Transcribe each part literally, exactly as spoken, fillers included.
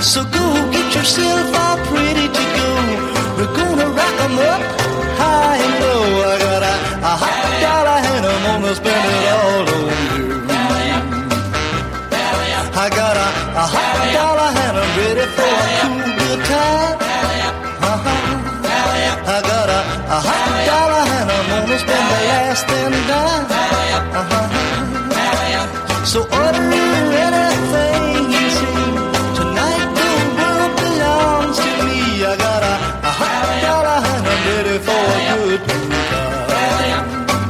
So go get yourself all pretty to go. We're gonna rock 'em up high and low. I got a, a hot dollar and I'm gonna spend it all on you. I got a, a hot dollar and I'm ready for a cool good time. Uh-huh. I got a, a hot dollar and I'm gonna spend the last and dime. Uh-huh. So order anything you see. Tonight the world belongs to me. I got a, a hot dollar and I'm ready for a good time.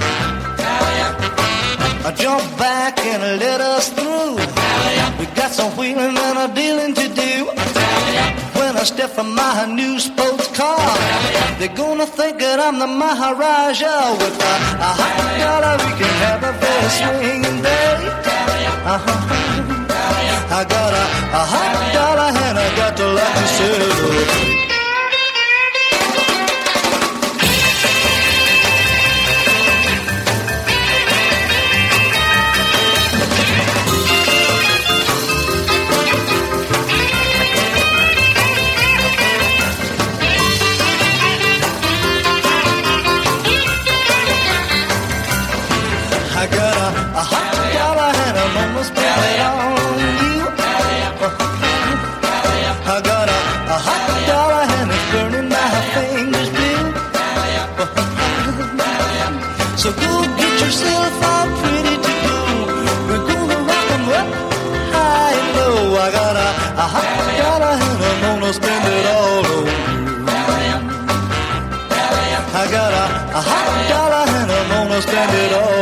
I jump back and let us through. We got some wheeling and a dealing to do. When I step from my new sports car, they're gonna think that I'm the Maharaja. With a, a hot dollar we can have a very swinging day. Uh-huh. I got a, a hot dollar and I got to like to celebrate. I got a, a hot dollar and I'm almost spend it on you. I got a, a hot dollar and it's burning my fingers blue. So go get yourself all pretty to go. We're gonna rock 'em up high and low. I got a, a hot dollar and I'm gonna spend it all on you. I got a, a hot dollar and I'm gonna spend it all